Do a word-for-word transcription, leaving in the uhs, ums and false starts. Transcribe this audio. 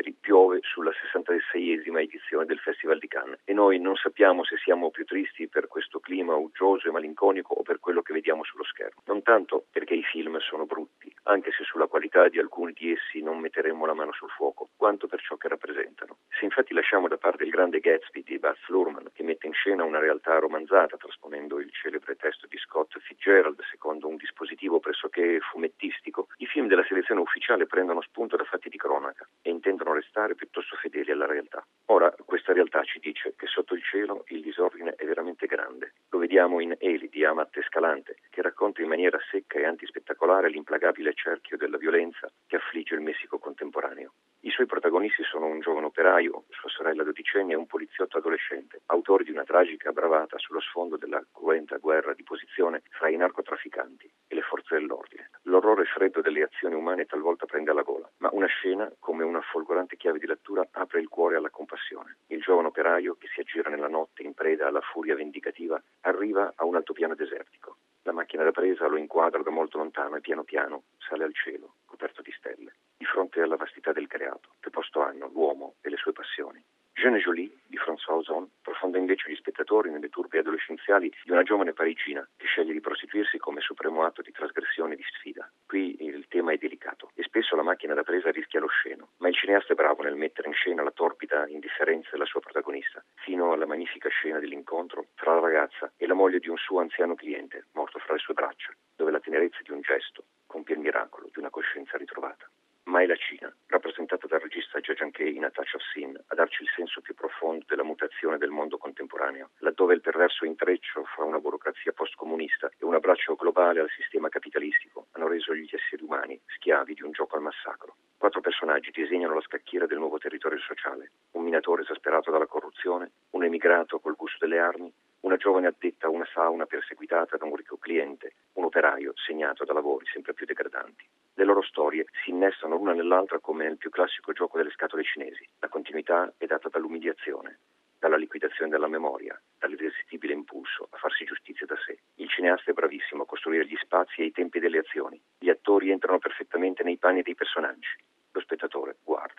ieri piove sulla sessantaseiesima edizione del Festival di Cannes e noi non sappiamo se siamo più tristi per questo clima uggioso e malinconico o per quello che vediamo sullo schermo. Non tanto perché i film sono brutti, anche se sulla qualità di alcuni di essi non metteremmo la mano sul fuoco, quanto per ciò che rappresentano. Se infatti lasciamo da parte Il grande Gatsby di Baz Luhrmann, che mette in scena una realtà romanzata trasponendo il celebre testo di Scott Fitzgerald secondo un dispositivo pressoché fumettistico, i film della selezione ufficiale prendono spunto da fatti di cronaca e intendono restare piuttosto fedeli alla realtà. Ora, questa realtà ci dice che sotto il cielo il disordine è veramente grande. Lo vediamo in Eli di Amat Escalante, che racconta in maniera secca e antispettacolare l'implacabile cerchio della violenza che affligge il Messico contemporaneo. I suoi protagonisti sono un giovane operaio, sua sorella dodicenne e un poliziotto adolescente, autori di una tragica bravata sullo sfondo della cruenta guerra di posizione fra i narcotrafficanti e le forze dell'ordine. L'orrore freddo delle azioni umane talvolta prende alla gola, ma una scena, come una folgorante chiave di lettura, apre il cuore alla compassione. Il giovane operaio, che si aggira nella notte in preda alla furia vendicativa, arriva a un altopiano desertico. La macchina da presa lo inquadra da molto lontano e piano piano sale al cielo, coperto di stelle, di fronte alla vastità del creato. Che posto hanno l'uomo e le sue passioni? Jeune et Jolie di François Ozon profonda invece gli spettatori nelle turbe adolescenziali di una giovane parigina che sceglie di prostituirsi come supremo atto di trasgressione e di sfida. Qui il tema è delicato e spesso la macchina da presa rischia l'osceno, ma il cineasta è bravo nel mettere in scena la torbida indifferenza della sua protagonista, fino alla magnifica scena dell'incontro tra la ragazza e la moglie di un suo anziano cliente, morto fra le sue braccia, dove la tenerezza di un gesto compie il miracolo di una coscienza ritrovata. Ma è la Cina, rappresentata dal regista Jia Zhangke in A Touch of Sin, a darci il senso più profondo della mutazione del mondo contemporaneo, laddove il perverso intreccio fra una burocrazia postcomunista e un abbraccio globale al sistema capitalistico hanno reso gli esseri umani schiavi di un gioco al massacro. Quattro personaggi disegnano la scacchiera del nuovo territorio sociale: un minatore esasperato dalla corruzione, un emigrato col gusto delle armi, una giovane addetta a una sauna perseguitata da un ricco cliente, un operaio segnato da lavori sempre più degradanti. Le loro storie si innestano l'una nell'altra come nel più classico gioco delle scatole cinesi. La continuità è data dall'umiliazione, dalla liquidazione della memoria, dall'irresistibile impulso a farsi giustizia da sé. Il cineasta è bravissimo a costruire gli spazi e i tempi delle azioni. Gli attori entrano perfettamente nei panni dei personaggi. Lo spettatore guarda.